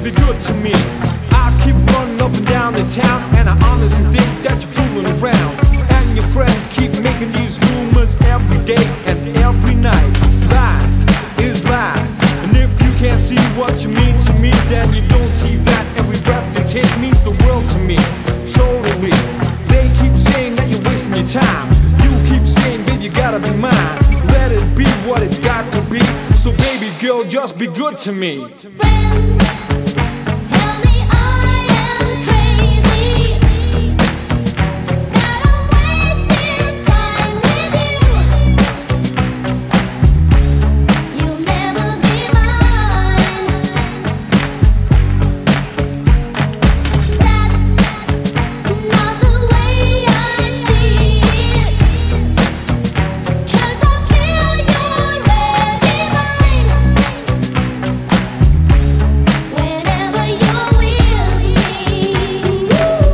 be good to me. I keep running up and down the town, and I honestly think that you're fooling around. And your friends keep making these rumors every day and every night. Life is life, and if you can't see what you mean to me, then you don't see that every breath you take means the world to me. Totally. They keep saying that you're wasting your time. You keep saying, babe, you gotta be mine. Let it be what it's got to be. So baby girl, just be good to me. Friends, tell me I am crazy, that I'm wasting time with you. You'll never be mine. That's not the way I see it, 'cause I feel you're already mine. Whenever you're with me,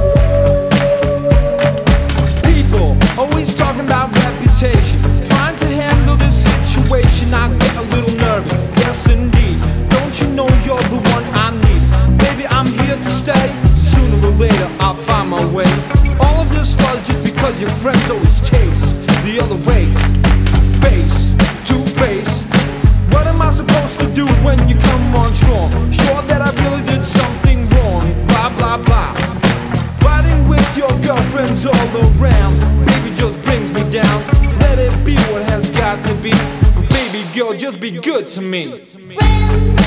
People always talking about reputation, trying to handle this situation. I get a little nervous, yes indeed. Don't you know you're the one I need? Baby, I'm here to stay. Sooner or later I'll find my way. All of this was just because your friends always chase the other race. Face to face. What am I supposed to do when you come on strong? Sure that I really did something wrong. Blah blah blah. Fighting with your girlfriends all around, baby, just brings me down. Let it be what has got to be. But baby girl, just be good to me. friends.